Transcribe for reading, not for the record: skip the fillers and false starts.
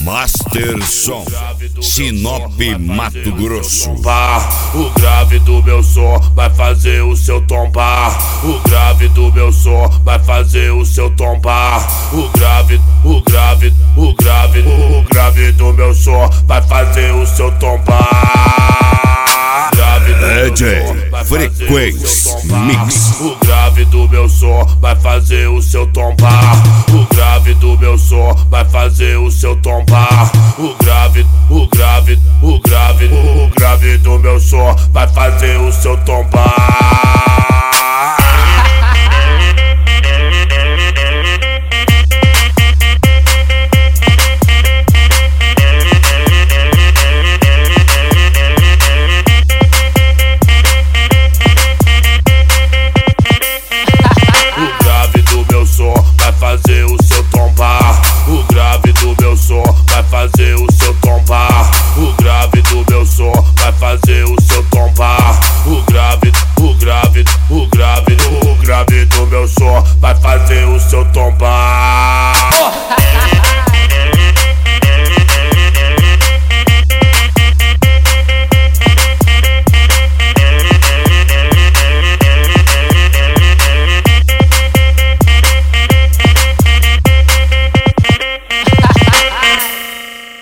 Master Som, Sinop, Mato Grosso. O grave do meu som vai fazer o seu tombar. O grave do meu som vai fazer o seu tombar. O grave do meu som vai fazer o seu tombar. DJ Frequência Mix. O grave do meu som vai fazer o seu tombar. O grave do meu som vai fazer o seu tombar. O grave do meu som vai fazer o seu tombar.